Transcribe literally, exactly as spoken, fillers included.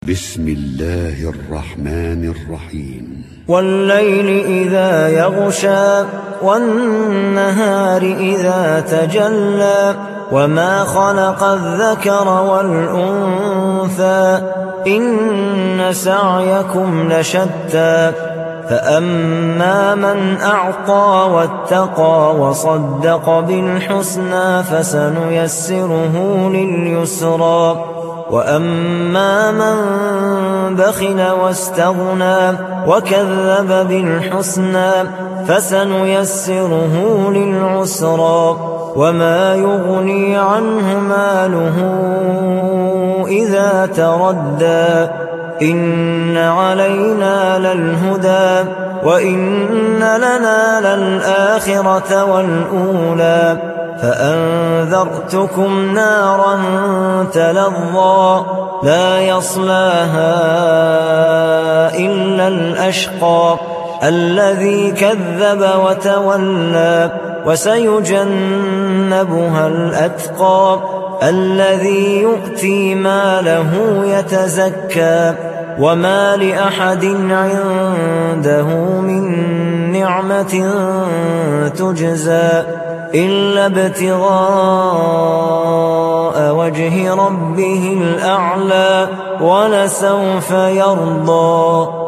بسم الله الرحمن الرحيم والليل إذا يغشى والنهار إذا تجلى وما خلق الذكر والأنثى إن سعيكم لشتى فأما من أعطى واتقى وصدق بالحسنى فسنيسره لليسرى وأما من بخل واستغنى وكذب بالحسنى فسنيسره للعسرى وما يغني عنه ماله إذا تردى إن علينا للهدى وإن لنا للآخرة والأولى فأنذرتكم نارا تلظى لا يصلاها إلا الأشقى الذي كذب وتولى وسيجنبها الأتقى الذي يؤتي ماله يتزكى وما لأحد عنده من نعمة تجزى إلا ابتغاء وجه ربه الأعلى ولسوف يرضى.